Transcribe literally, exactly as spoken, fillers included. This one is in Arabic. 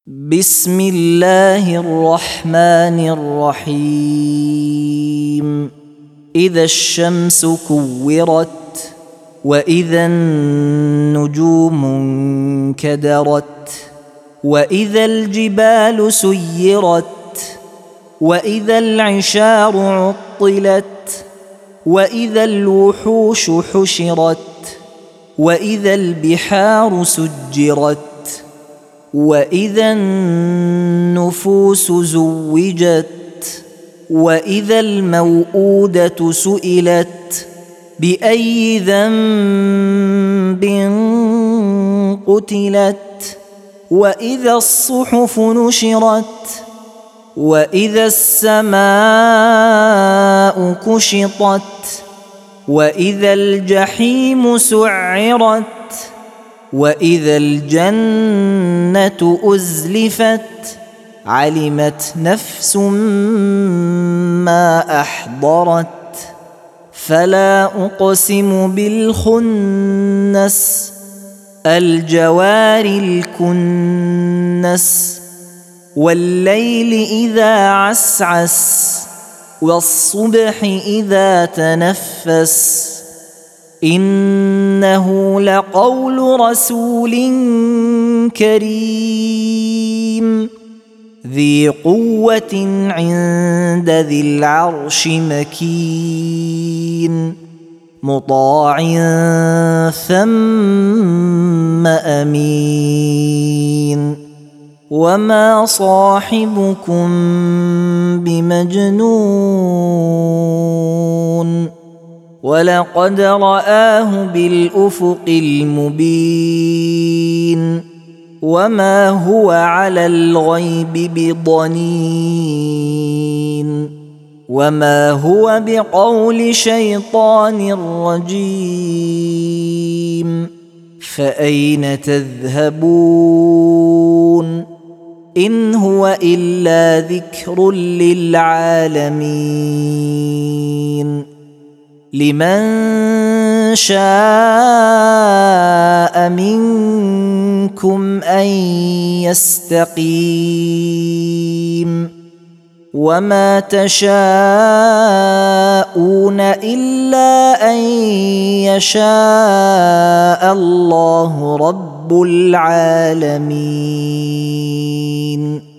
بسم الله الرحمن الرحيم إذا الشمس كورت وإذا النجوم انكدرت وإذا الجبال سيرت وإذا العشار عطلت وإذا الوحوش حشرت وإذا البحار سجرت وإذا النفوس زوجت وإذا الموءودة سئلت بأي ذنب قتلت وإذا الصحف نشرت وإذا السماء كشطت وإذا الجحيم سعرت وإذا الجنة أزلفت علمت نفس ما أحضرت فلا أقسم بالخنس الجوار الكنس والليل إذا عسعس والصبح إذا تنفس إنه لقول رسول كريم ذي قوة عند ذي العرش مكين مطاع ثم أمين وما صاحبكم بمجنون ولقد رآه بالأفق المبين وما هو على الغيب بضنين وما هو بقول شيطان رجيم فأين تذهبون إن هو إلا ذكر للعالمين لمن شاء منكم أن يستقيم وما تشاءون إلا أن يشاء الله رب العالمين.